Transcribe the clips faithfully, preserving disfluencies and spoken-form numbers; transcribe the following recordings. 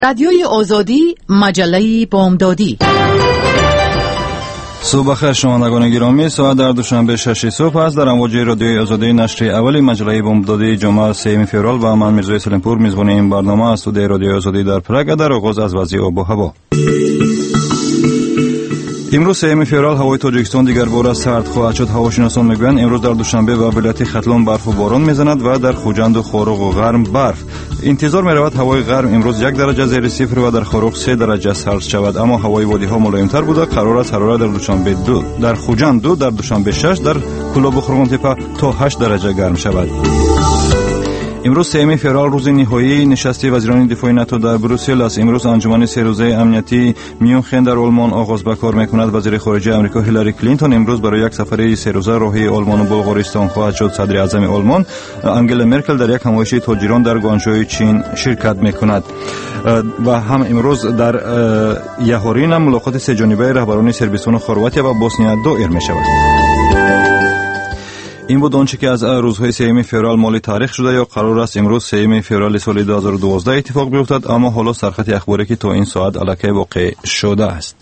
رادیوی آزادی، مجله بامدادی. صبح بخیر شنوندگان گرامی، ساعت در دوشنبه شش صبح است. در امواج رادیوی آزادی نشر اولی مجله بامدادی جمعه سوم فوریه و من میرزا سلیمپور میزبان این برنامه است. استودیوی رادیوی آزادی در پراگ. در آغاز از وضع آب و هوا. امروز سوم فوریه هوای تاجیکستان دیگر بار سرد خواهد شد. هواشناسان میگویند امروز در دوشنبه و ولایت ختلان برف و باران میزند و در خوجند و خاروق و غرم برف. انتظار می‌رود هوای غرم امروز یک درجه زیر صفر و در خاروق سه درجه سرد شود، اما هوای وادی‌ها ملایم‌تر بوده. قرار است حرارت در دوشنبه دو در خوجند دو، در دوشنبه شش، در کلاب و خرمان تپه تا هشت درجه گرم شود. امروز سوم فوریه روز نهایی نشست وزیران دفاع ناتو در بروسل است. امروز انجمن سه روزه امنیتی میونخن در آلمان آغاز به کار میکند. وزیر خارجه آمریکا هیلاری کلینتون امروز برای یک سفر سه روزه راهی آلمان و بلغارستان خواهد شد. صدر اعظم آلمان انگلا مرکل در یک همایش تاجران در گوانژوی چین شرکت میکند. و هم امروز در یهورین ملاقات سه جانبه رهبران صربستان و خرواتیا و بوسنیا دایر میشود. این بود آنچه که از روزهای سوم فوریه مالی تاریخ شده یا قرار است امروز سوم فوریه سال دو هزار و دوازده اتفاق بیفتد، اما حالا سرخط اخباری که تا این ساعت الکی واقع شده است.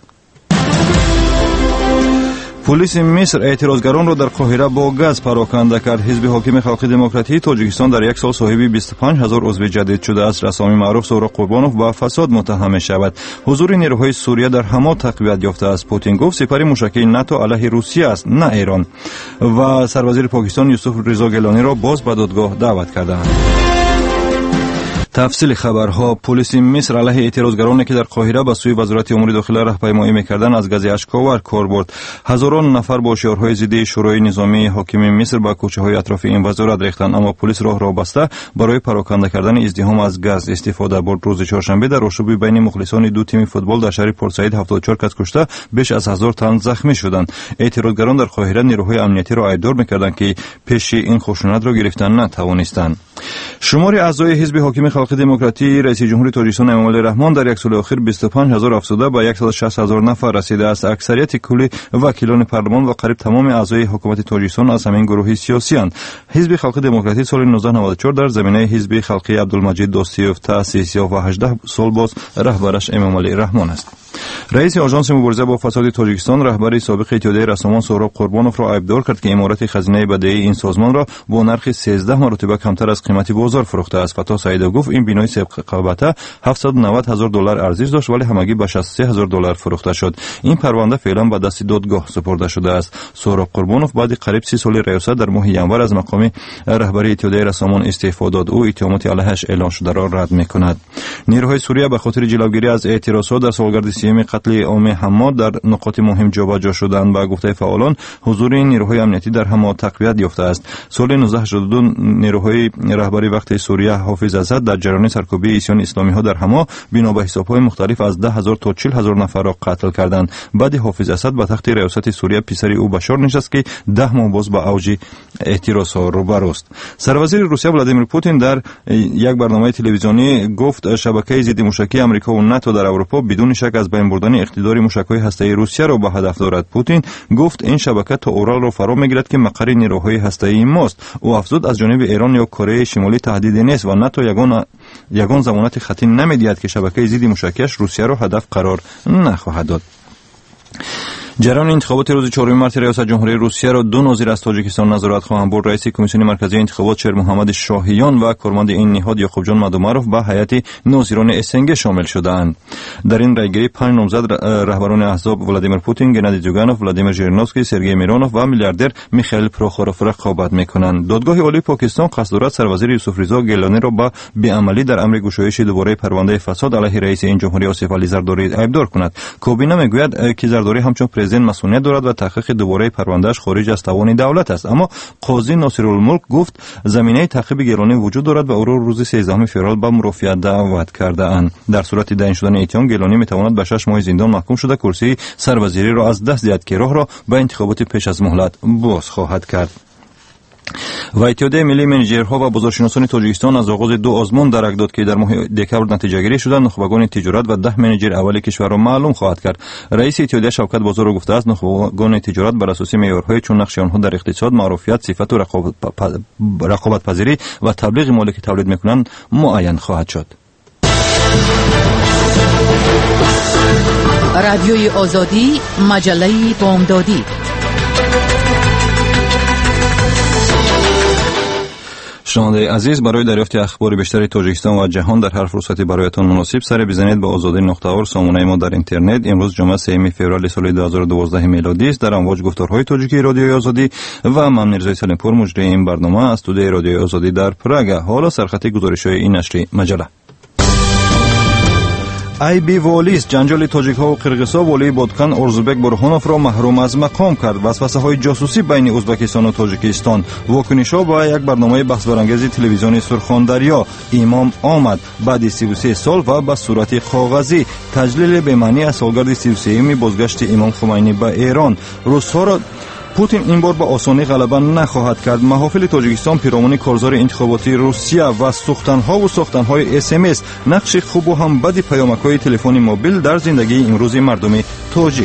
پلیس مصر اعتراضگران را در قاهره با گاز پراکنده کرد. حزب حاکم خلق دموکراتی تاجیکستان در یک سال صاحب بیست و پنج هزار عضو جدید شده است. رسامی معروف سهراب قربانوف با فساد متهم می شود. حضور نیروهای سوریه در حما تقویت یافته است. پوتین گفت سپری موشکی ناتو علیه روسیه است، نه ایران. و سروزیر پاکستان یوسف رضا گیلانی را باز به دادگاه دعوت کردند. تفصیل خبرها. پلیس مصر علیه اعتراضگرانی که در قاهره به سوی وزارت امور داخله راهپیمایی می‌کردند از گاز اشک‌آور کار برد. هزاران نفر با شعارهای ضد شورای نظامی حاکم مصر به کوچه‌های اطراف این وزارت ریختند، اما پلیس راه را بسته برای پراکنده کردن ازدحام از گاز استفاده برد. روز چهارشنبه در آشوبی بین مخلصان دو تیم فوتبال در شهر پورت سعید هفتاد و چهار کس کشته، بیش از هزار تن زخمی شدند. اعتراضگران در قاهره نیروهای امنیتی را ایدار می‌کردند که پیش این خشونت را گرفتن نتوانستند. شمار اعضای حزب حاکم خلق دموکراتی رئیس جمهور تاجیکستان امامعلی رحمان در یک سال اخیر بیست و پنج هزار افزوده به صد و شصت هزار نفر رسیده است. اکثریت کلی وکیلان پارلمان و قریب تمام اعضای حکومت تاجیکستان از همین گروه سیاسی اند. حزب خلق دموکراتی سال نوزده نود و چهار در زمینه حزب خلقی عبدالمجید دوستیوف تأسیس یافت و هجده سال باز رهبرش امامعلی رحمان است. رئیس آژانس مبارزه با فساد تاجیکستان رهبر سابق اتحادیه رسامان سهراب قربانوف را ایبدار کرد که امارت خزینه بدهی این سازمان را با نرخ سیزده مرتبه کمتر از قیمت بازار فروخته است. فتا سعیدو گفت این بینای سابق البته هفتصد و نود هزار دلار ارزش داشت ولی همگی به شصت و سه هزار دلار فروخته شد. این پرونده فعلا به دست دادگاه سپرده شده است. سهراب قربانوف بعد قریب سی سال ریاست در ماه ینور از مقام رهبری اتحادیه رسامان استعفا داد. او اتهامات علیهش اعلان شده را رد می‌کند. نیروهای سوریه به خاطر جلوگیری از اعتراضات در سالگرد سیوم قتل عام حما در نقاط مهم جابجا شدند. با گفته فعالان حضور این نیروهای امنیتی در حما تقویت یافته است. سال نوزده هشتاد و دو نیروهای رهبری وقت سوریه حافظ اسد در جریان سرکوبی عیسیان اسلامی ها در حما بنا به حساب‌های مختلف از ده هزار تا چهل هزار نفر را قتل کردند. بعد حافظ اسد به تخت ریاست سوریه پسر او بشار نشست که ده ماه باز با اوج اعتراضات روبروست. سروزیر روسیه ولادیمیر پوتین در یک برنامه تلویزیونی گفت شبکه ضد موشکی آمریکا و ناتو در اروپا بدون شک از بین بردن اقتدار موشک‌های هسته‌ای روسیه را به هدف دارد. پوتین گفت این شبکه تا اورال را فرا می‌گیرد که مقر نیروهای هسته‌ای ماست. او افزود از جانب ایران یا کره شمالی تهدیدی نیست و ناتو یگان یگان ضمانت خطی نمی‌دهد که شبکه ضد موشکیش روسیه را هدف قرار نخواهد داد. جریان انتخابات روز چهارم مارس ریاست جمهوری روسیه را دو ناظر از تاجیکستان نظارت خواهند برد. رئیس کمیسیون مرکزی انتخابات شیر محمد شاهیان و کارمند این نهاد یعقوب جان مدومروف به هیئت ناظران اسنگ شامل شدند. در این رایگیری پنج نامزد رهبران احزاب ولادیمیر پوتین، گنادی زوگانوف، ولادیمیر ژیرینوفسکی، سرگئی میرونوف و میلیاردر میخائیل پروخوروف رقابت میکنند. دادگاه عالی پاکستان قصد دارد سروزیر یوسف رضا گیلانی را به بیعملی در امر گشایش دوباره پرونده فساد علیه رئیس این جمهوری آصف علی زرداری ایبدار کند. کابینه میگوید که زرداری همچون پرزیدنت مسئولیت دارد و تحقیق دوباره پروندهش خارج از توان دولت است، اما قاضی ناصرالملک گفت زمینه تعقیب گیلانی وجود دارد و او را روز سیزدهم فوریه به مرافعت دعوت کرده اند. در صورت تعیین شدن اتهام گیلانی میتواند به شش ماه زندان محکوم شده کرسی سروزیری را از دست دهد که راه را به انتخابات پیش از مهلت باز خواهد کرد. و اتحادیه ملی منیجرها و بازارشناسان تاجیکستان از آغاز دو آزمون درک داد که در ماه دکمبر نتیجه گیری شدند. نخبگان تجارت و ده منیجر اول کشور را معلوم خواهد کرد. رئیس اتحادیه شوکت بازار را گفته است نخبگان تجارت بر اساس معیارهای چون نقش آنها در اقتصاد، معروفیت، صفت و رقابت پذیری و تبلیغ مالی که تولید میکنند معین خواهد شد. رادیوی آزادی، مجله بامدادی. شنونده عزیز، برای دریافت اخبار بیشتر تاجیکستان و جهان در هر فرصتی برایتان مناسب سر بزنید به آزادی نقطه اور سامانه ما در اینترنت. امروز جمعه سوم فوریه سال دو هزار و دوازده میلادی است. در امواج گفتارهای تاجیکی رادیوی آزادی و من میرزای سلیمپور مجری این برنامه از استودیوی رادیوی آزادی در پراگ. حالا سرخط گزارش‌های این نشر مجله. ای بی والیس جنجال تاجیک‌ها و قرغیزها والی بادکن ارزبک برهانوف را محروم از مقام کرد. وسوسه‌های جاسوسی بین ازبکستان و تاجیکستان. واکنش‌ها با یک برنامه بحث برانگیز تلویزیونی سرخان دریا. امام آمد بعد سی و سه سال و به صورت کاغذی. تجلیل به معنی از سالگرد سی و سه بازگشت امام خمینی به ایران. روس‌ها را پوتین این بار به آسانی غلبه نخواهد کرد. محافل تاجیکستان پیرامون کارزار انتخاباتی روسیه و سوختن‌ها و ساختن‌های اس ام اس نقش خوب و هم بد پیامک‌های تلفن موبیل در زندگی امروز مردم تاجیک.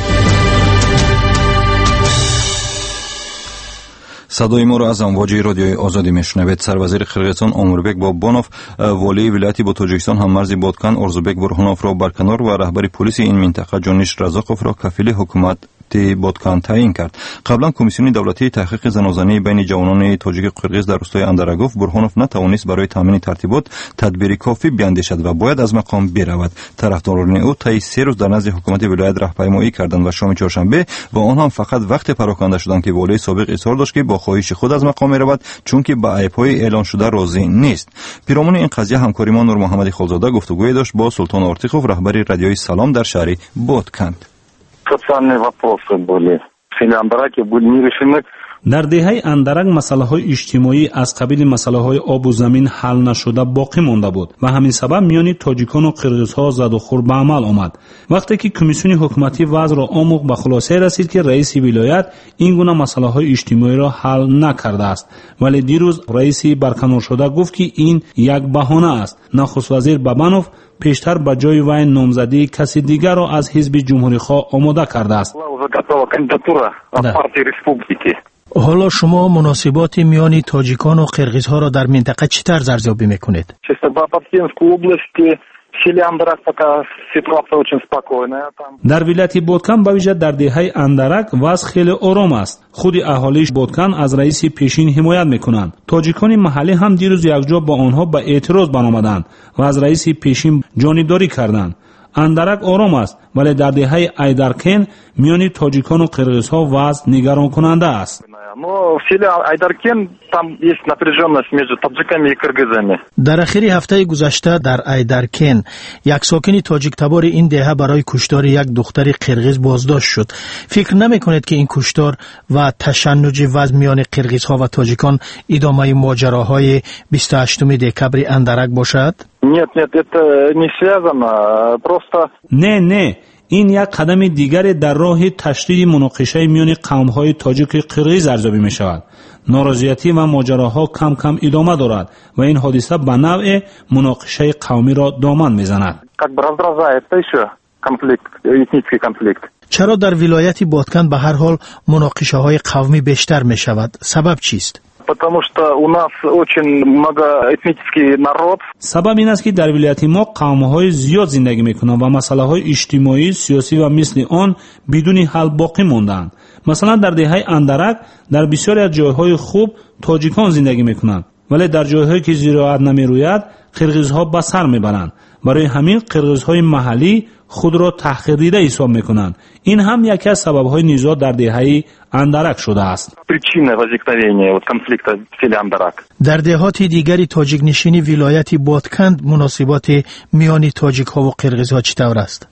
صدای ما را از امواج رادیوی آزادی میشنوید. سروزیر قرغیزستان اموربک بابانوف والی ولایتی با تاجیکستان هم مرز بادکن ارزبک برهانوف را برکنار و رهبر پلیس این منطقه جانیش رزاقوف را کفیل حکومت بادکن تعیین کرد. قبلا کمیسیون دولتی تحقیق زنازنی بین جوانان تاجیک قرغیز در روستای اندرگوف برهانوف نتوانست برای تامین ترتیبات تدبیر کافی بیاندیشد و باید از مقام برود. طرفداران او طی سه روز در نزد حکومت ولایت راهپیمایی کردند و شام چهارشنبه با آنها فقط وقت پراکنده شدند که والی سابق اصرار داشت که با خواهش خود از مقام برود چون که به عیب‌های اعلان شده راضی نیست. پیرامون این قضیه همکاریمان نور محمد خالزاده گفتگوی داشت با سلطان آرتیقوف رهبر رادیوی سلام در شهر بادکن. Социальные вопросы были в селе Андараке были не решены. در دهه اندرک مسائل اجتماعی از قبیل مسائل آب و زمین حل نشده باقی مانده بود و همین سبب میان تاجیکان و قرغیزها زد و خورد به عمل آمد. وقتی که کمیسیون حکومتی وضع را آموخت به خلاصه رسید که رئیس ولایت این گونه مسائل اجتماعی را حل نکرده است، ولی دیروز رئیس برکنار شده گفت که این یک بهانه است. نخست وزیر بابانوف پیشتر به جای وی نامزدی کسی دیگر را از حزب جمهوری خواه آماده کرده است. حالا شما مناسبات میان تاجیکان و قرغیزها را در منطقه چطور ارزیابی میکنید؟ در ولایت بادکن به ویژه در دهه اندرک وضع خیلی آرام است. خود اهالی بادکن از رئیس پیشین حمایت میکنند. تاجیکان محلی هم دیروز یکجا با آنها به اعتراض برآمدند و از رئیس پیشین جانبداری کردند. اندرک آرام است، ولی در دهه ایدرکن میان تاجیکان و قرغیزها وضع نگران کننده است. در اخیر هفته گذشته در ایدرکن یک ساکن تاجیک تبار این دهه برای کشتار یک دختر قرغیز بازداشت شد. فکر نمی کنید که این کشتار و تشنج وضع میان قرغیزها و تاجیکان ادامه ماجراهای بیست و هشتم دکبر اندرک باشد؟ Нет, нет, это не связано, просто... نه نه، این یک قدم دیگر در راه تشدید مناقشه میان قوم‌های تاجیک و قرغیز ارزیابی می‌شود. ناراضیتی و ماجراها کم کم ادامه دارد و این حادثه به نوع مناقشه قومی را دامن می‌زند. Как бы раздражает еще конфликт, этнический конфликт. چرا در ولایت بادکن به هر حال مناقشه‌های قومی بیشتر می‌شود؟ سبب چیست؟ Потому что у нас очень многоэтнический народ. سبب این است که در ولایت ما قوم‌های زیاد زندگی می‌کنند و مسائل‌های اجتماعی، سیاسی و مثل آن بدون حل باقی ماندند. مثلا در دهه اندرک در بسیاری از جای‌های خوب تاجیکان زندگی می‌کنند، ولی در جای‌هایی که زراعت نمی‌روید قرغیزها به سر می‌برند. برای همین قرغیزهای محلی خود را تحقیر دیده حساب می‌کنند. این هم یکی از سبب‌های نزاع در دهه اندرک شده است. در دهات دیگری تاجیک نشینی ولایت بادکن مناسبات میان تاجیک‌ها و قرغیزها چطور است؟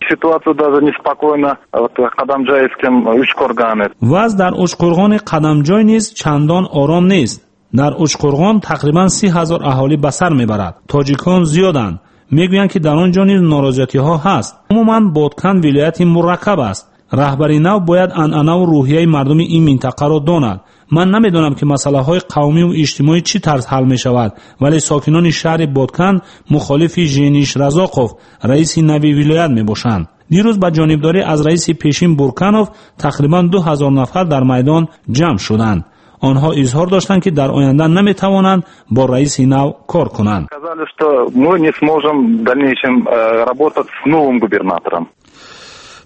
وضع در اوچقرغان قدمجای نیز چندان آرام نیست. در اوچقرغان تقریباً سی هزار اهالی به سر میبرد. تاجیکان زیادند. میگویند که در آنجا نیز ناراضیتی‌ها هست. عموماً بادکن ولایتی مرکب است. رهبری نو باید عنعنه و روحیه مردم این منطقه را داند. من نمیدانم که مسائل‌های قومی و اجتماعی چی طرز حل می شود، ولی ساکنان شهر بادکن مخالف ژنیش رزاقوف رئیس نوی ولایت می باشند. دیروز با جانبداری از رئیس پیشین بورکنوف تقریباً دو هزار نفر در میدان جمع شدند. آنها اظهار داشتند که در آینده نمیتوانند با رئیس نو کار کنند. Сказали, что мы не сможем в дальнейшем работать с новым губернатором.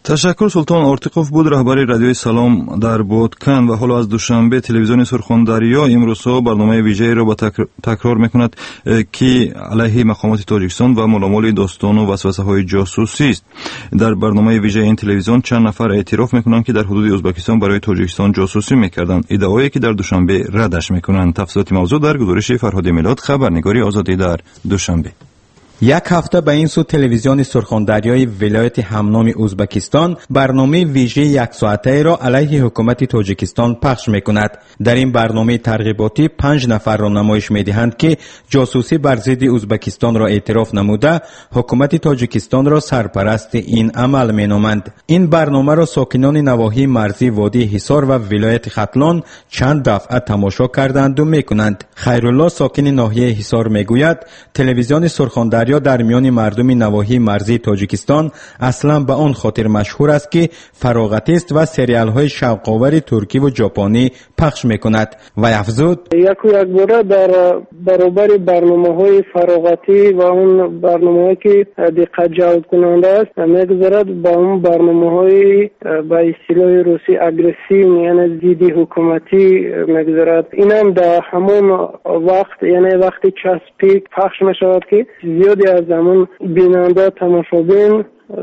تشکر. سلطان آرتیقوف بود، رهبر رادیوی سلام در بودکن. و حالا از دوشنبه تلویزیون سرخوندریا امروز برنامه ویژه‌ای را با تکرار میکند که علیه مقامات تاجیکستان و ملامال داستان و وسوسه‌های جاسوسی است. در برنامه ویژه این تلویزیون چند نفر اعتراف میکنند که در حدود ازبکستان برای تاجیکستان جاسوسی میکردند، ادعایی که در دوشنبه ردش میکنند. تفصیلات موضوع در گزارش فرهاد میلاد، خبرنگاری آزادی در دوشنبه. یک هفته به این سو تلویزیون سرخوندریای ولایت همنام ازبکستان برنامه ویژه یک ساعته را علیه حکومت تاجیکستان پخش میکند. در این برنامه ترغیباتی پنج نفر را نمایش میدهند که جاسوسی بر ضد ازبکستان را اعتراف نموده حکومت تاجیکستان را سرپرست این عمل مینامند. این برنامه را ساکنان نواحی مرزی وادی حصار و ولایت ختلان چند دفعه تماشا کردند و میکنند. خیرالله ساکن ناحیه حصار میگوید تلویزیون سرخوندری یا در میان مردم نواحی مرزی تاجیکستان اصلا به آن خاطر مشهور است که فراغتی است و سریال های شوق‌آور ترکی و ژاپنی پخش میکند. و افزود یک و یک باره در برابر برنامه‌های فراغتی و اون برنامه‌هایی که دقت جلب کننده است میگذارد با اون برنامه‌های به اصطلاح روسی اگریسیو یعنی ضد حکومتی میگذارد. این هم در همون وقت یعنی وقتی چسبید پخش میشود که زیادی از زمان بیننده تماشابین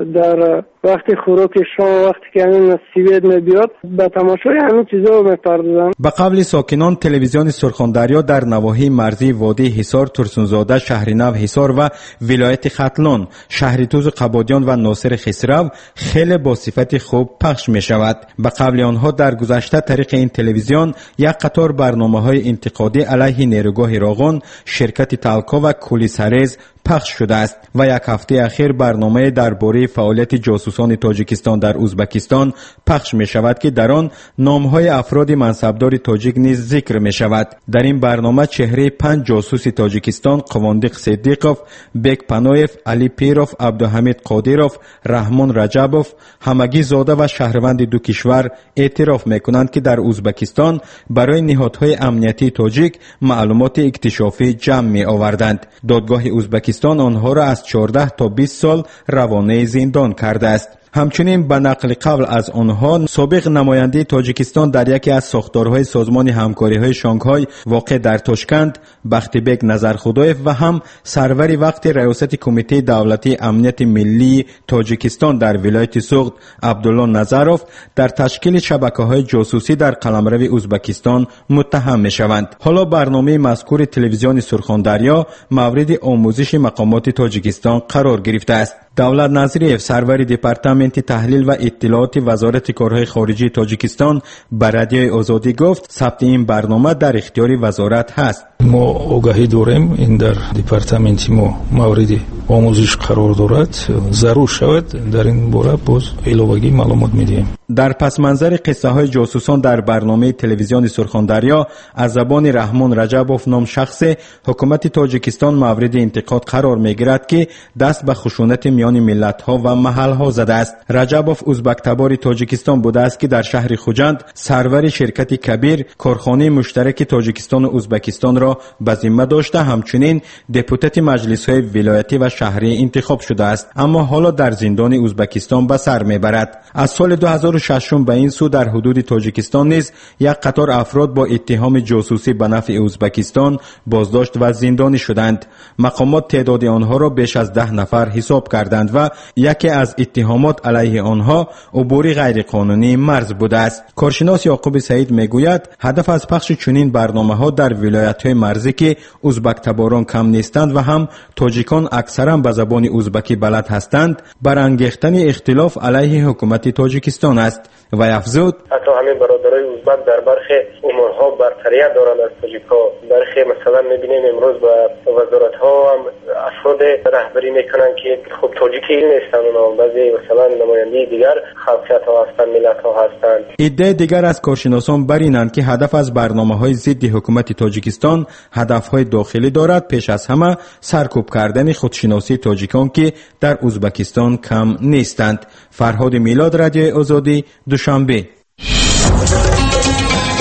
در وقتی خوراک شام وقتی که همین سیوید میبیاد به تماشای همین چیزا میپردازن. به قبل ساکنان تلویزیون سرخوندریا در نواحی مرزی وادی حصار، ترسونزاده، شهرنو حصار و ولایت ختلان، شهرتوز قبادیان و ناصر خسرو خیلی با صفت خوب پخش می شود. به قبل آنها در گذشته طریق این تلویزیون یک قطار برنامه‌های انتقادی علیه نیروگاه راغون، شرکت تالکا و کولیساریز پخش شده است و یک هفته اخیر برنامه درباره فعالیت جاسوسان تاجیکستان در ازبکستان پخش می شود که در آن نامهای افراد منصبدار تاجیک نیز ذکر می شود. در این برنامه چهره پنج جاسوس تاجیکستان قواندق صدیقوف، بیک پانویف، علی پیروف، عبدالحمید قادیروف، رحمان رجبوف همگی زاده و شهروند دو کشور اعتراف می کنند که در ازبکستان برای نهادهای امنیتی تاجیک معلومات اکتشافی جمع می آوردند. دادگاه ازبکستان آنها را از چهارده تا بیست سال روانه زندان کرده است. همچنین به نقل قبل از آنها سابق نماینده تاجیکستان در یکی از ساختارهای سازمان همکاری‌های شانگهای واقع در تاشکند، بختیبک نظرخدایف و هم سروری وقت ریاست کمیته دولتی امنیت ملی تاجیکستان در ولایت سوغد عبدالله نظروف در تشکیل شبکه‌های جاسوسی در قلمرو ازبکستان متهم می‌شوند. حالا برنامه مذکور تلویزیون سرخوندریا مورد آموزش مقامات تاجیکستان قرار گرفته است. دولت نظریف سرور دپارتمنت تحلیل و اطلاعات وزارت کارهای خارجی تاجیکستان به رادیوی آزادی گفت ثبت این برنامه در اختیار وزارت هست. ما آگاهی داریم این در دپارتمنت ما مورد آموزش قرار دارد، ضرور شود در این باره باز علاوگی معلومات میدیم. در پس منظر قصه های جاسوسان در برنامه تلویزیون سرخوندریا از زبان رحمان رجبوف نام شخص حکومت تاجیکستان مورد انتقاد قرار میگیرد که دست به خشونت میان ملت ها و محل ها زده است. رجبوف ازبک تبار تاجیکستان بوده است که در شهر خوجند سرور شرکت کبیر کارخانه مشترک تاجیکستان و ازبکستان را به ذمه داشته، همچنین دپوتات مجلس های ولایتی و شهری انتخاب شده است، اما حالا در زندان ازبکستان به سر میبرد. از سال دو هزار و شش به این سو در حدود تاجیکستان نیز یک قطار افراد با اتهام جاسوسی به نفع ازبکستان بازداشت و زندانی شدند. مقامات تعداد آنها را بیش از ده نفر حساب کردند و یکی از اتهامات علیه آنها عبور غیرقانونی مرز بوده است. کارشناس یعقوب سعید میگوید هدف از پخش چنین برنامه‌ها در ولایت‌های مرزی که ازبک تباران کم نیستند و هم تاجیکان اکثرا به زبان ازبکی بلد هستند برانگیختن اختلاف علیه حکومت تاجیکستان است. و افزود حتی همین برادرای ازبک در برخی امورها برتریت دارند از تاجیک‌ها. برخی مثلا می‌بینیم امروز با وزارت‌ها هم افراد رهبری میکنن که خب تاجیکی نیستن، اونا بعضی مثلا نماینده دیگر خلقیت‌ها هستند، ملت‌ها هستند. ایده دیگر از کارشناسان بر اینند که هدف از برنامه‌های ضد حکومت تاجیکستان هدف‌های داخلی دارد، پیش از همه سرکوب کردن خودشناسی تاجیکان که در ازبکستان کم نیستند. فرهاد میلاد، رادیوی آزادی، دوشنبه.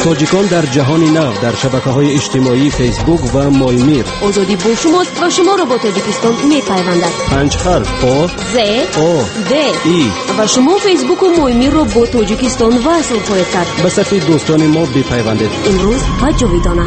تاجیکان در جهان نو در شبکه‌های اجتماعی فیسبوک و مایمیر. آزادی با شماست و شما را با تاجیکستان می‌پیوندد. پنج حرف آ ز آ د ای و شما فیسبوک و مایمیر را با تاجیکستان وصل خواهید کرد. به صفحه دوستان ما بپیوندید. امروز و جاویدانه.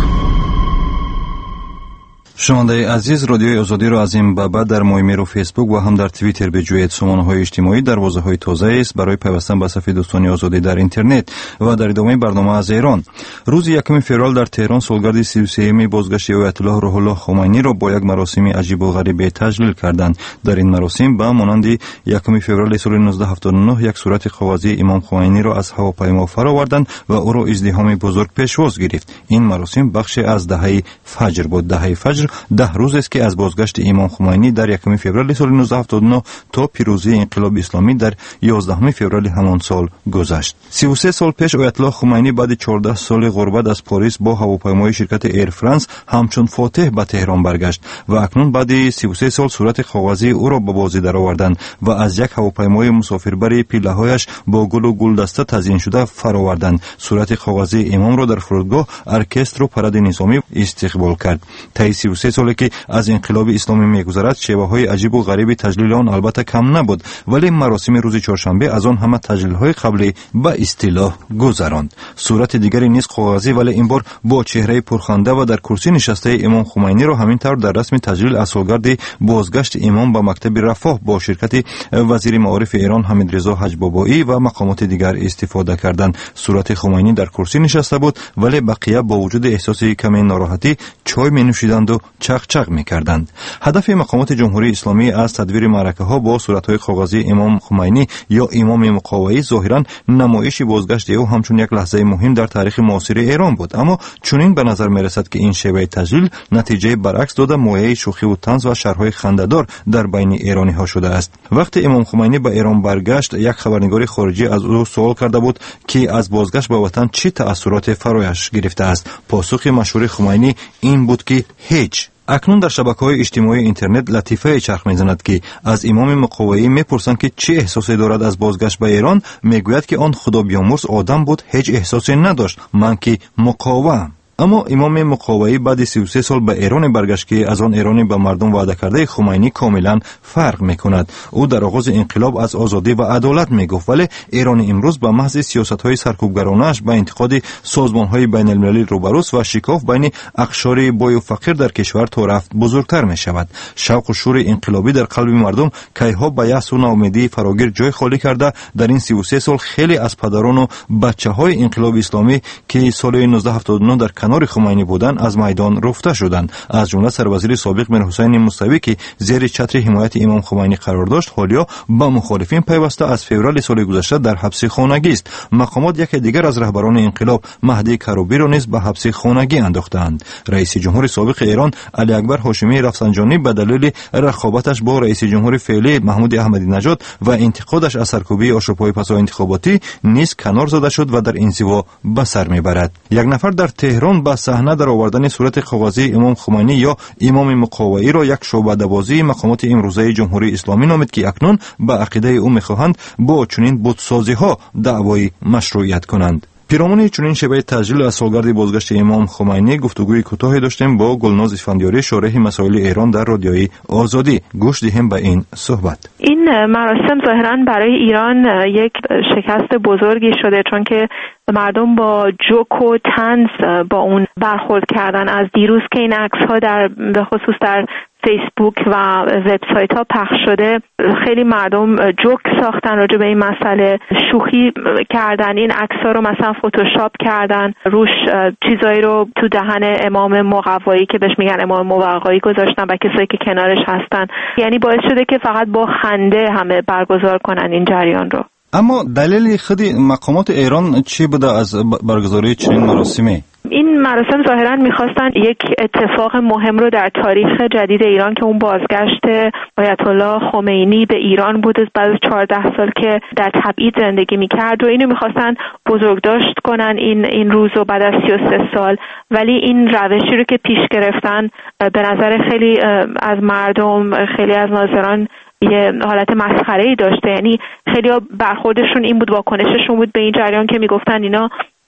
شنونده عزیز، رادیوی آزادی را از این به بعد در مایمیر و فیسبوک و هم در توییتر بجویید. سامانه‌های اجتماعی دروازه‌های تازه است برای پیوستن به صفحه دوستان آزادی در اینترنت. و در ادامه برنامه از ایران، روز یکم فوریه در تهران سالگرد سی و سوم بازگشت آیت الله روح الله خمینی را با یک مراسم عجیب و غریب تجلیل کردند. در این مراسم به مانند یکم فوریه سال نوزده هفتاد و نه یک صورت کاغذی امام خمینی را از هواپیما فرآوردند و او را ازدحام بزرگ پیشواز گرفت. این مراسم بخشی از دهه فجر بود. دهه فجر ده روز است که از بازگشت امام خمینی در یکم فوریه سال نوزده هفتاد و نه تا پیروزی انقلاب اسلامی در یازدهم فوریه همان سال گذشت. سی و سه سال پیش آیت الله خمینی بعد چهارده سال غربت از پاریس با هواپیمای شرکت ایر فرانس همچون فاتح به تهران برگشت و اکنون بعد سی و سه سال صورت کاغذی او را به بازی درآوردند و از یک هواپیمای مسافربری پیله‌هایش با گل و گلدسته تزیین شده فرآوردند. صورت کاغذی امام را در فرودگاه ارکستر و پرد نظامی استقبال کرد. طی سی و سه سالی که از انقلاب اسلامی می‌گذرد، شیوه‌های عجیب و غریب تجلیل آن البته کم نبود، ولی مراسم روز چهارشنبه از آن همه تجلیل‌های قبلی به اصطلاح گذراند. صورت دیگری نیز کاغذی ولی این بار با چهره پرخنده و در کرسی نشسته امام خمینی را همین طور در رسم تجلیل از سالگرد بازگشت امام به مکتب رفاه با شرکت وزیر معارف ایران حمیدرضا حج‌بابایی و مقامات دیگر استفاده کردند. صورت خمینی در کرسی نشسته بود ولی بقیه با وجود احساس کمی ناراحتی چای می‌نوشیدند و چق چق می‌کردند. هدف مقامات جمهوری اسلامی از تدویر معرکه‌ها با صورت‌های کاغذی امام خمینی یا امام مقوایی ظاهراً نمایش بازگشت او همچون یک لحظه مهم در تاریخ معاصر ایران بود، اما چنین به نظر می‌رسد که این شیوه تجلیل نتیجه برعکس داده مایه شوخی و طنز و شرح‌های خنده‌دار در بین ایرانی‌ها شده است. وقتی امام خمینی به ایران برگشت، یک خبرنگار خارجی از او سوال کرده بود که از بازگشت به وطن چه تأثیرات فرایش گرفته است. پاسخ مشهور خمینی این بود که هیچ. اکنون در شبکه‌های اجتماعی اینترنت لطیفه چرخ می‌زند که از امام مقوایی می‌پرسند که چه احساسی دارد از بازگشت به ایران. میگوید که آن خدا بیامرز آدم بود، هیچ احساسی نداشت، من که مقاوم. اما امام مقوایی بعد سی و سه سال به ایران برگشت که از آن ایرانی به مردم وعده کرده خمینی کاملا فرق میکند. او در آغاز انقلاب از آزادی و عدالت میگفت، ولی ایران امروز به محض سیاست‌های سرکوبگرانه‌اش به انتقاد سازمان‌های بین المللی روبروست و شکاف بین اقشار بای و فقیر در کشور تا رفت بزرگتر میشود. شوق و شور انقلابی در قلب مردم کیها به یأس و ناامیدی فراگیر جای خالی کرده. در این سی و سه سال خیلی از پدران و بچه‌های انقلاب اسلامی که سال نوزده هفتاد و نه در کنار خمینی بودند از میدان رفته شدند. از جمله سروزیر سابق میرحسین موسوی که زیر چتر حمایت امام خمینی قرار داشت، حالا با مخالفین پیوسته از فوریه سال گذشته در حبس خانگی است. مقامات یک دیگر از رهبران انقلاب مهدی کروبی را نیز به حبس خانگی انداختند. رئیس جمهور سابق ایران علی اکبر هاشمی رفسنجانی به دلیل رقابتش با رئیس جمهور فعلی محمود احمدی نژاد و انتقادش از سرکوبی آشوب‌های پس از انتخاباتی نیز کنار زده شد و در انزوا به سر میبرد. یک نفر در تهران به صحنه در آوردن صورت کاغذی امام خمینی یا امام مقوایی را یک شعبده‌بازی مقامات امروزه جمهوری اسلامی نامید که اکنون به عقیده او می‌خواهند با چنین بتسازی‌ها دعوای مشروعیت کنند. پیرامون چنین شیوه تجلیل از سالگرد بازگشت امام خمینی گفتگوی کوتاهی داشتیم با گلناز اسفندیاری، شارح مسائل ایران در رادیوی آزادی. گوش دهیم به این صحبت. این مراسم ظاهراً برای ایران یک شکست بزرگی شده، چون که مردم با جوک و طنز با اون برخورد کردن. از دیروز که این عکس‌ها در به خصوص در فیسبوک و وبسایت‌ها پخش شده، خیلی مردم جوک ساختن راجع به این مسئله، شوخی کردن. این عکس‌ها رو مثلا فتوشاپ کردن، روش چیزایی رو تو دهن امام مقوایی که بهش میگن امام مقوایی گذاشتن و کسایی که کنارش هستن. یعنی باعث شده که فقط با خنده همه برگزار کنن این جریان رو. اما دلیل خود مقامات ایران چی بوده از برگزاری چنین مراسمی؟ این مراسم ظاهراً می‌خواستن یک اتفاق مهم رو در تاریخ جدید ایران که اون بازگشت آیت الله خمینی به ایران بود بعد از چهارده سال که در تبعید زندگی می‌کرد و اینو می‌خواستن بزرگداشت کنن این این روزو بعد از سی و سه سال. ولی این روشی رو که پیش گرفتن به نظر خیلی از مردم، خیلی از ناظران یه حالت مسخره‌ای داشته. یعنی خیلی برخوردشون این بود، واکنششون بود به این جریان که میگفتن اینا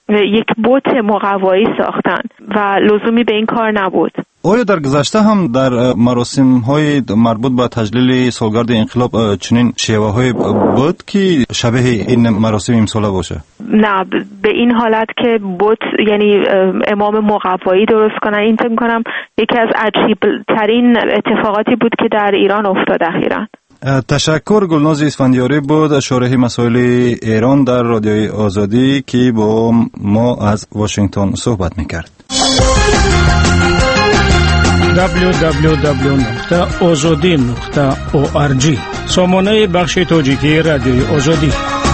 یک بوت مقوایی ساختن و لزومی به این کار نبود. آیا در گذشته هم در مراسم های مربوط به تجلیل سالگرد انقلاب چنین شیوه های بود که شبیه این مراسم امساله باشه؟ نه، به این حالت که بوت یعنی امام مقوایی درست کنن، این فکر می‌کنم یکی از عجیب ترین اتفاقاتی بود که در ایران افتاد اخیراً. تشکر. گلناز اسفندیاری بود، شارح مسائل ایران در رادیوی آزادی که با ما از واشنگتن صحبت می‌کرد. دبلیو دبلیو دبلیو نقطه آزادی نقطه او آر جی سامانه بخش تاجیکی رادیوی آزادی.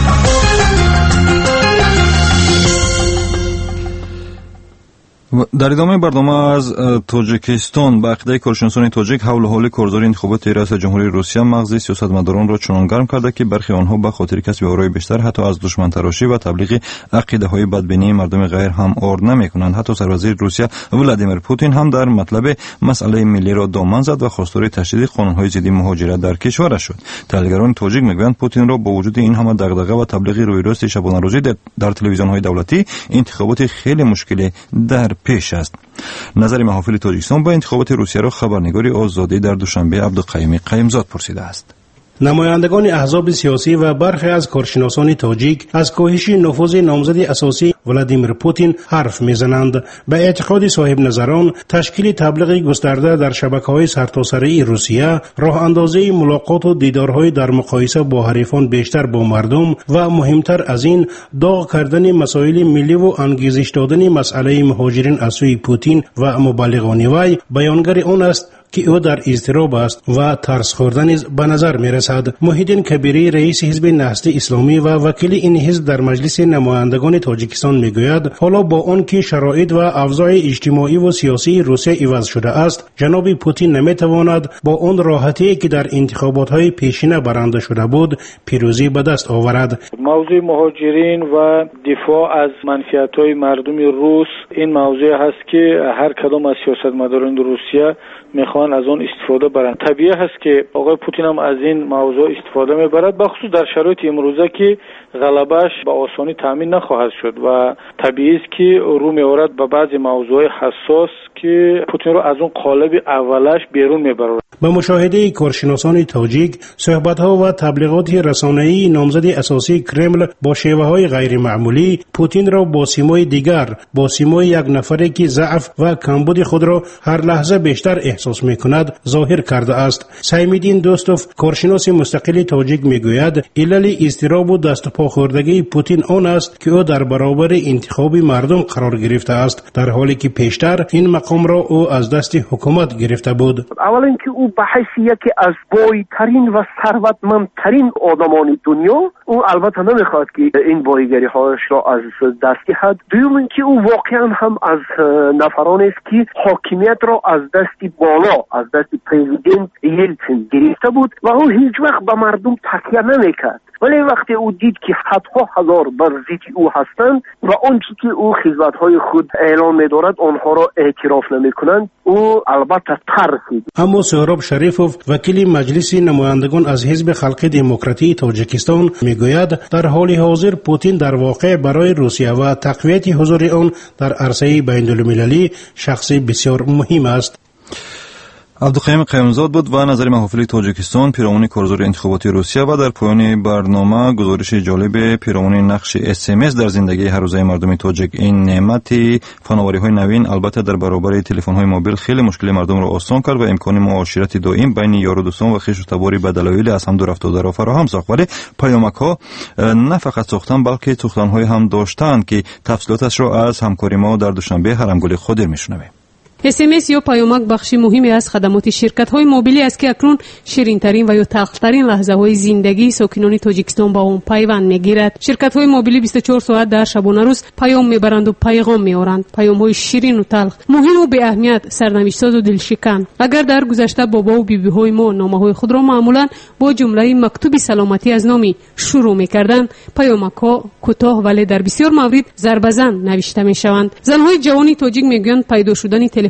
در ادامه برنامه از تاجیکستان به عقیده کارشناسان تاجیک حول و حال کارزار انتخابات ریاست جمهوری روسیه مغز سیاستمداران را چنان گرم کرده که برخی آنها به خاطر کسب آرای بیشتر حتی از دشمن تراشی و تبلیغ عقیده های بدبینی مردم غیر هم آر نمیکنند. حتی سروزیر روسیه ولادیمیر پوتین هم در مطلب مسئله ملی را دامن زد و خواستار تشدید قانون های ضد مهاجرت در کشورش شد. تحلیلگران تاجیک میگویند پوتین را با وجود این همه دغدغه و تبلیغ روی راست شبانه روزی در تلویزیون های دولتی انتخابات خیلی مشکلی در پیش است. نظر محافل تاجیکستان با انتخابات روسیه را خبرنگاری آزادی در دوشنبه عبدالقیوم قیمزاد پرسیده است. نمایندگان احزاب سیاسی و برخی از کارشناسان تاجیک از کاهش نفوذ نامزد اساسی ولادیمیر پوتین حرف میزنند. به اعتقاد صاحب نظران، تشکیل تبلیغ گسترده در شبکه‌های سرتاسری روسیه راه اندازی ملاقات و دیدارهای در مقایسه با حریفان بیشتر با مردم و مهمتر از این داغ کردن مسائل ملی و انگیزش دادن مسئله مهاجرین از سوی پوتین و مبلغان وی بیانگر آن است که او در اضطراب است و ترس خوردن به نظر می رسد. محیدین کبیری رئیس حزب نهضت اسلامی و وکیل این حزب در مجلس نمایندگان تاجیکستان می گوید حالا با آن که شرایط و اوضاع اجتماعی و سیاسی روسیه عوض شده است، جناب پوتین نمی تواند با آن راحتی که در انتخابات های پیشینه برنده شده بود پیروزی به دست آورد. موضوع مهاجرین و دفاع از منفعت های مردم روس این موضوع هست که هر کدام از سیاستمداران روسیه میخوان از اون استفاده برند. طبیعی هست که آقای پوتین هم از این موضوع استفاده میبرد، بخصوص در شرایط امروزه که غلبش به آسانی تامین نخواهد شد و طبیعی است که رو میآورد به بعضی موضوع حساس که پوتین رو از اون قالب اولش بیرون میبرد. به مشاهده کارشناسان تاجیک، صحبت‌ها و تبلیغات رسانه‌ای نامزد اساسی کرمل با شیوه‌های غیر معمولی پوتین را با سیمای دیگر، با سیمای یک نفری که ضعف و کمبود خود را هر لحظه بیشتر احساس می‌کند ظاهر کرده است. سیمدین دوستوف، کارشناس مستقل تاجیک می‌گوید علل اضطراب و دست و پا خوردگی پوتین آن است که او در برابر انتخاب مردم قرار گرفته است، در حالی که پیشتر این مقام را او از دست حکومت گرفته بود. اولا اینکه او به حیث یکی از بایترین و ثروتمندترین آدمان دنیا، او البته نمیخواد که این بایگری هایش را از دست دهد. دوم اینکه او واقعا هم از نفرانی است که حاکمیت را از دست بالا، از دست پرزیدنت یلتسین گرفته بود و او هیچ وقت به مردم تکیه نمیکرد. ولی وقتی او دید که صدها هزار بر ضد او هستند و آنچه که او خدمت‌های خود اعلام می‌دارد آنها را اعتراف نمی‌کنند، او البته ترسید. اما سهراب شریفوف، وکیل مجلس نمایندگان از حزب خلق دموکراتی تاجیکستان میگوید در حال حاضر پوتین در واقع برای روسیه و تقویت حضور آن در عرصه بین‌المللی شخص بسیار مهم است. عبدالقیوم قیمزاد بود و نظر محافل تاجیکستان پیرامون کارزار انتخاباتی روسیه. و در پایان برنامه گزارش جالب پیرامون نقش اس ام اس در زندگی هر روزه مردم تاجیک. این نعمت فناوری‌های نوین البته در برابر تلفن‌های موبایل خیلی مشکل مردم را آسان کرد و امکان معاشرت دائم بین یار و دوستان و خویش و تباری به دلایل از هم دور افتاده را فراهم ساخت. ولی پیامک‌ها نه فقط ساختن بلکه سوختن‌های هم داشتند که تفصیلاتش را از همکاری ما در دوشنبه حرمگل خودر می‌شنویم. اس ام اس یا پیامک بخشی مهمی از خدمات شرکت‌های موبیلی است که اکنون شیرین‌ترین و یا تلخ‌ترین لحظه‌های زندگی ساکنان تاجیکستان با آن پیوند می‌گیرد. شرکت‌های موبیلی بیست و چهار ساعت در شبانه روز پیام می‌برند و پیغام می‌آورند. پیام‌های شیرین و تلخ، مهم و بی اهمیت، سرنوشت‌ساز و دلشکن. اگر در گذشته بابا و بیبی‌های ما نامه‌های خود را معمولاً با جمله مکتوب سلامتی از نامی شروع می‌کردند، پیامک‌ها کوتاه ولی در بسیار موارد ضربه‌زن نوشته می‌شوند. زن‌های جوانی تاجیک می‌گویند پیدا شدن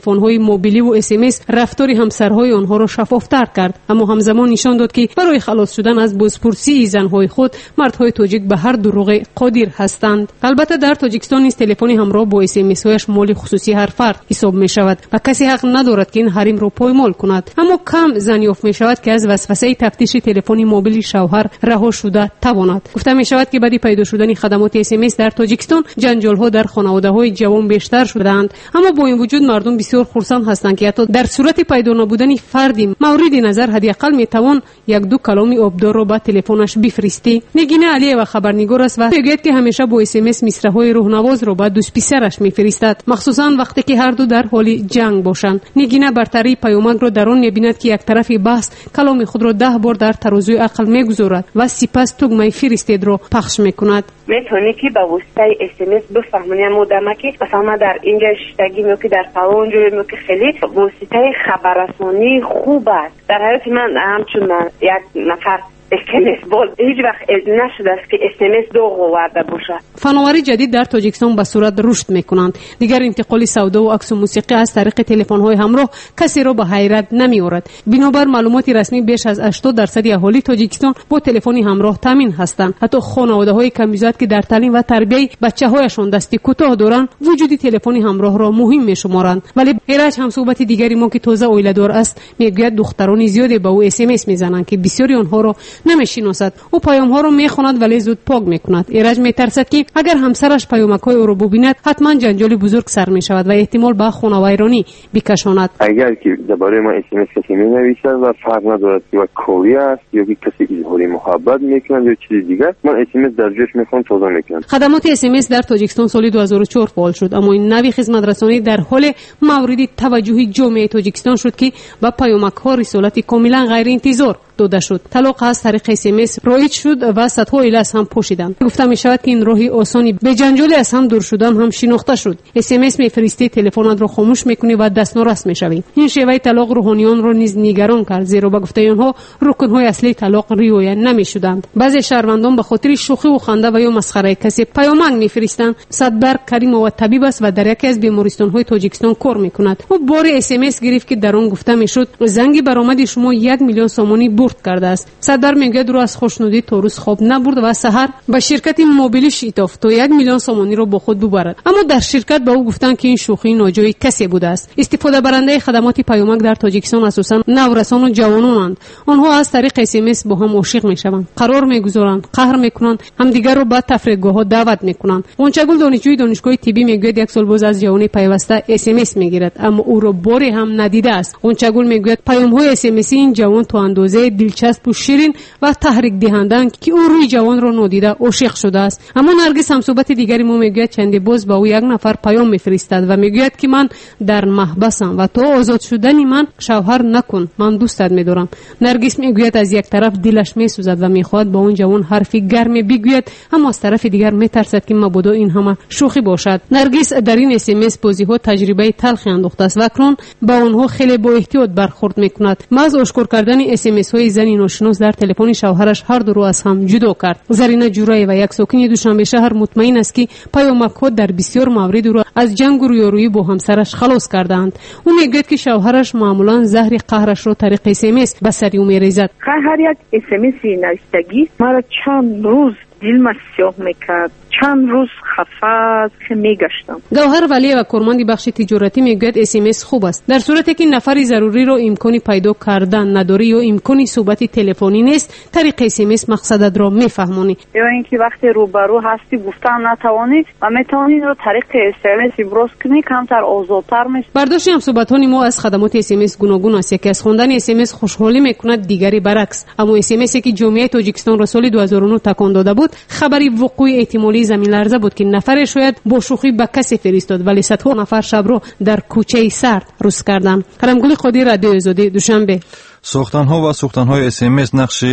تلفن‌های موبیلی و اس ام اس رفتار همسرهای آنها را شفافتر کرد، اما همزمان نشان داد که برای خلاص شدن از بازپرسی زنهای خود مردهای تاجیک به هر دروغ قادر هستند. البته در تاجیکستان نیز تلفن همراه با اس ام اس هایش مال خصوصی هر فرد حساب می شود و کسی حق ندارد که این حریم را پایمال کند، اما کم زن یافت می شود که از وسوسه تفتیش تلفن موبیل شوهر رها شده تواند. گفته می شود که بعد پیدا شدن خدمات اس ام اس در تاجیکستان جنجال ها در خانواده های جوان بیشتر شدند، اما با این وجود مردم بسیار خرسند هستند که حتی در صورت پیدا نبودن فردی مورد نظر حداقل می توان یک دو کلام آبدار را به تلفنش بفرستی. نگینه علی و خبرنگار است و میگوید که همیشه با اس ام اس مصرع‌های روح‌نواز را به دوست پسرش میفرستد، مخصوصا وقتی که هر دو در حال جنگ باشند. نگینه برتری پیامک را در آن می‌بیند که یک طرف بحث کلام خود را ده بار در ترازوی عقل می‌گذارد و سپس تگمه فرستید را پخش می‌کند. میتونی که با واسطه اس ام اس بفهمونی مودمه که مثلا در اینجا شتگی میو که در سالن جوی میو که خیلی واسطه خبررسانی خوب است. در حالت من همچون یک نفر اسکنس بول هیچ وقت نشده است که اس ام اس دو آورده باشد. فناوری جدید در تاجیکستان به صورت رشد میکنند. دیگر انتقال سودا و عکس و موسیقی از طریق تلفن‌های همراه کسی را به حیرت نمی‌آورد. بنابر معلومات رسمی بیش از هشتاد درصد اهالی تاجیکستان با تلفن همراه تامین هستند. حتی خانواده‌های کمیزاد که در تعلیم و تربیت بچه‌هایشان دستی کوتاه دارند وجود تلفن همراه را مهم می‌شمارند. ولی ایرج هم صحبت دیگری ما که تازه اویله‌دار است میگوید دختران زیادی به او اس ام اس میزنند که بسیاری آنها را نمیشناسد. او پیام ها رو میخواند ولی زود پاک میکند. ایرج میترسد که اگر همسرش پیامک های او رو ببیند حتما جنجال بزرگ سر میشود و احتمال به خانوادگی بکشاند. اگر که درباره ما اس ام اس کسی مینویسد و فرق ندارد که کوری است یا که کسی اظهار محبت میکند یا چیز دیگر، من اس ام اس در جوش میخوام توضیح میکنم. خدمات اس ام اس در تاجیکستان سال دو هزار و چهار فعال شد، اما این نوع خدمت رسانی در حال مورد توجه جامعه تاجیکستان شد که با پیامک ها رسالت کاملا غیر انتظار داده شد. طلاق از طریق اس ام اس رایج شد و صدها عیله از هم پوشیدند. گفته می شود که این راهی آسانی به جنجال از هم دور شدن هم شناخته شد. اس ام اس میفرستی، تلفنت را خاموش میکنی و دستنارس میشوی. این شیوه طلاق روحانیان را نیز نگران کرد، زیرا به گفته آنها رکنهای اصلی طلاق رعایت نمیشدند. بعضی شهروندان به خاطر شوخی و خنده و یا مسخره کسی پیامک میفرستند. صدبر کریم و طبیب است و در یکی از بیمارستان‌های تاجیکستان کار میکند. او بار اس ام اس گرفت که در آن گفته میشد زنگ برآمد شما یک میلیون سومانی برد کرده است. صدبر میگه درو از خوشنودی تا روز خواب نبرد و سحر به شرکت موبیلی شیتاف تا یک میلیون سومانی را با خود ببرد، اما در شرکت به او گفتند که این شوخی ناجای کسی بوده است. استفاده برنده خدمات پیامک در تاجیکستان اساسا نورسان و جوانانند. آنها از طریق اس ام اس با هم عاشق میشوند، قرار میگذارند، قهر میکنند، همدیگر را به تفریحگاه‌ها دعوت میکنند. غنچه‌گل دانشجوی دانشگاه طبی میگوید یک سال باز از جوانی پیوسته اس ام اس میگیرد، اما او را باری هم ندیده است. غنچه‌گل میگوید پیام‌های اس ام اس این جوان تو اندازه دلچسب و شیرین و تحریک دهندند که او روی جوان را نادیده عاشق شده است. اما نرگس هم صحبت دیگری ما میگوید چندی باز با او یک نفر پیام میفرستد و میگوید که من در محبسم و تو آزاد شدنی من شوهر نکن، من دوستت میدارم. نرگس میگوید از یک طرف دلش میسوزد و میخواد با اون جوان حرفی گرمی بگوید، اما از طرف دیگر میترسد که مبادا این همه شوخی باشد. نرگس در این اس ام اس بازی ها تجربه تلخی انداخته است و اکنون با اونها خیلی با احتیاط برخورد میکند. از آشکار کردن اس ام اس های زنی ناشناس در تلفن شوهرش هر دو رو از هم جدا کرد. زرینه جورایی و یک ساکن دوشنبه شهر مطمئن است که پیامک ها در بسیار موارد رو از جنگ و رویارویی با همسرش خلاص کردند. او میگوید که شوهرش معمولا زهر قهرش رو طریق اس ام اس به سر او میریزد. هر یک اس ام اس نوشتگی مرا چند روز دلم سیاه میکرد، چند روز خفه میگشتم. گوهر ولی و کارمند بخش تجارتی میگوید اس ام اس خوب است در صورتی که نفری ضروری را امکانی پیدا کردن نداری یا امکانی صحبت تلفنی نیست. طریق اس ام اس مقصدت را میفهمانی، یا اینکه وقتی روبرو هستی گفتن نتوانی و میتوانی رو طریق اس ام اس ابراز کنی، کمتر آزادتر میشی. برداشت هم صحبتان ما از خدمات اس ام اس گوناگون است. یکی از خواندن اس ام اس خوشحالی میکند، دیگری برعکس. اما اس ام اس که جمعیت تاجیکستان را سال دو هزار و نه تکان داده بود خبری وقوع احتمالی زمین لرزه بود که نفر شاید با شوخی به کسی فرستاد، ولی صدها نفر شب رو در کوچه سرد روز کردند. کرمگل قادر، رادیو آزادی، دوشنبه. ساختن‌ها و ساختن‌های اس ام اس نقش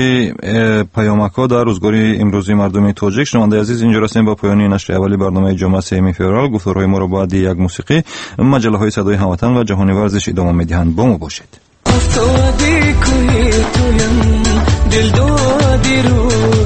پیامک‌ها در روزگاری امروزی مردم تاجیک. شنونده عزیز، اینجا رسیدیم با پایان نشر اولی برنامه جمعه سوم فوریه. گفتارهای ما را بعد یک موسیقی مجله‌های صدای هموطن و جهانی ورزش ادامه می‌دهند. با ما باشید.